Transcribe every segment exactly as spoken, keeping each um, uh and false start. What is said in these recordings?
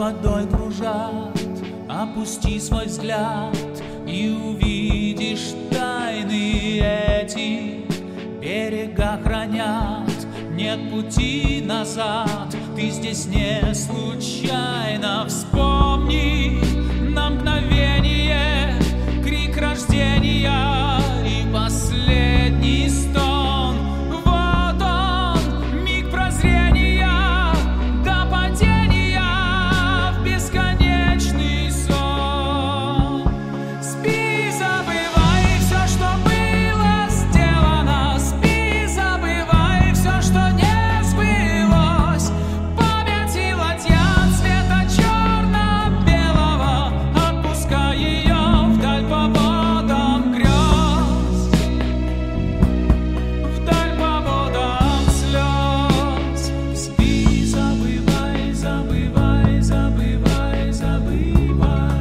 водой кружат. Опусти свой взгляд и увидишь тайны эти. Берега хранят, нет пути назад. Ты здесь не случайно. Вспомни на мгновение крик рождения и последний стон. Вот он, миг прозрения до падения в бесконечный сон. Спи, забывай все, что было сделано. Спи, забывай все, что не сбылось. Память и ладья цвета черно-белого. Отпускай ее вдаль по водам грез, вдаль по водам слез. Спи, забывай, забывай, забывай, забывай.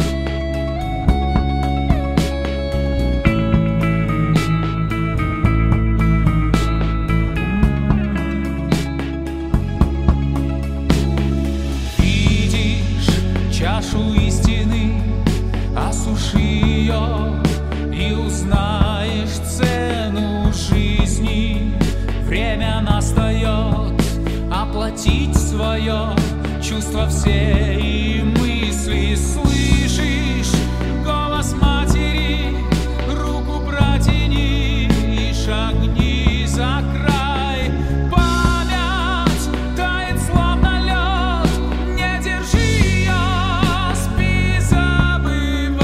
Видишь чашу истины, осуши ее и узнаешь цену жизни. Время настает оплатить свое, чувства все и мысли. Слышишь голос матери, руку протяни и шагни за край. Память тает словно лед, не держи ее. Спи, забывай.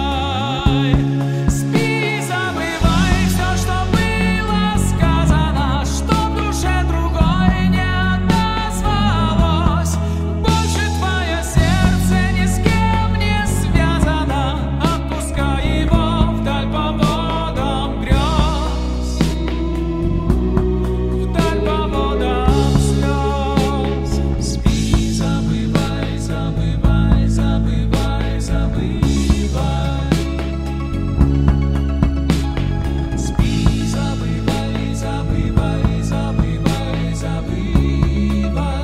Спи, забывай все, что было сказано, что в душе другой не отозвалось. Больше твое сердце ни с кем не связано. Отпускай его вдаль по водам грез, вдаль по водам слез. Спи, забывай, забывай, забывай, забывай. Спи, забывай, забывай, забывай, забывай.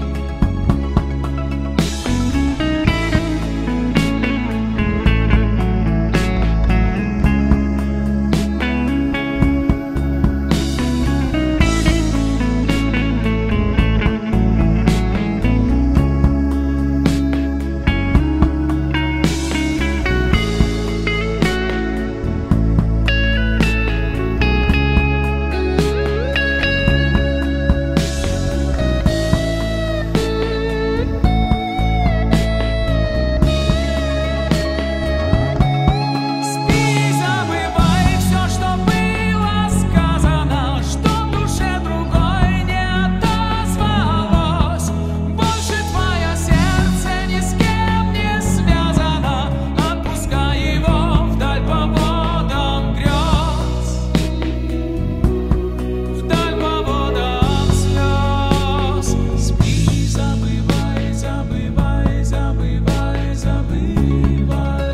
Спи, забывай все, что было сказано, что в душе другой не отозвалось. Больше твое сердце ни с кем не связано. Отпускай его вдаль по водам грез, вдаль по водам слез. Спи, забывай, забывай, забывай, забывай.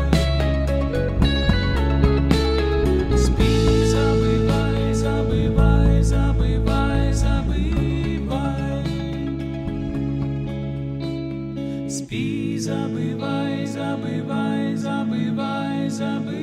Спи, забывай, забывай, забывай, забывай. Спи, забывай, забывай, забывай, забывай.